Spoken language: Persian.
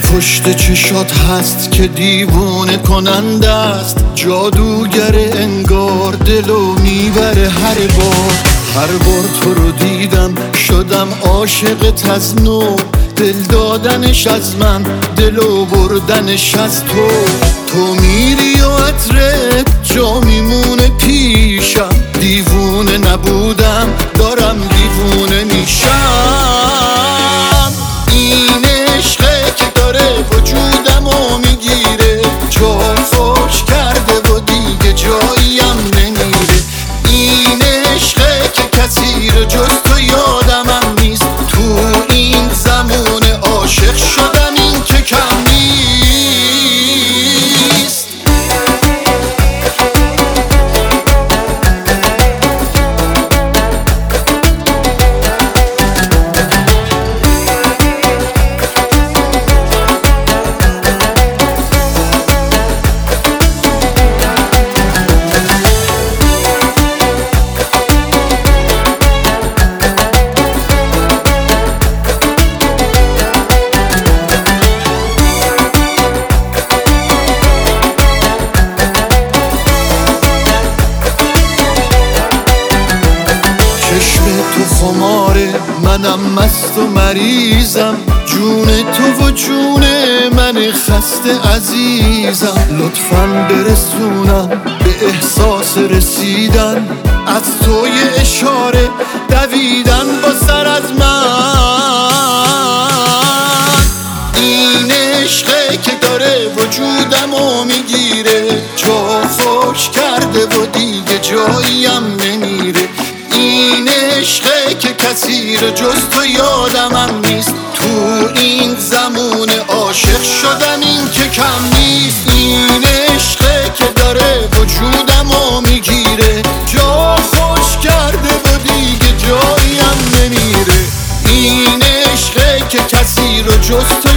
پشت چشات هست که دیوونه کننده است، جادوگر انگار دلو میبره هر بار تو رو دیدم شدم عاشقت از نو، دل دادنش از من دلو بردنش از تو میری و عطرت جا میمونه پیشم، دیوونه نبودم دارم دیوونه میشم. این عشقه که داره وجودمو میگیره، جا خوش کرده و دیگه جاییم نمیره. این عشقه که کسی رو جز تو یادمم نیست، تو این زمونه عاشق شدم این که کم نیست. چشم تو خماره منم مست و مریضم، جون تو و جون من خسته عزیزم. لطفاً برسونم به احساس رسیدن، از تو یه اشاره دویدن با سر از من. این عشقه که داره وجودمو میگیره، جا خوش کرده و دیگه جاییم نمیره. این عشقه که کسی رو جز تو یادمم نیست، تو این زمونه عاشق شدم این که کم نیست. این عشقه که داره وجودمو میگیره، جا خوش کرده و دیگه جاییم نمیره. این عشقه که کسی رو جز تو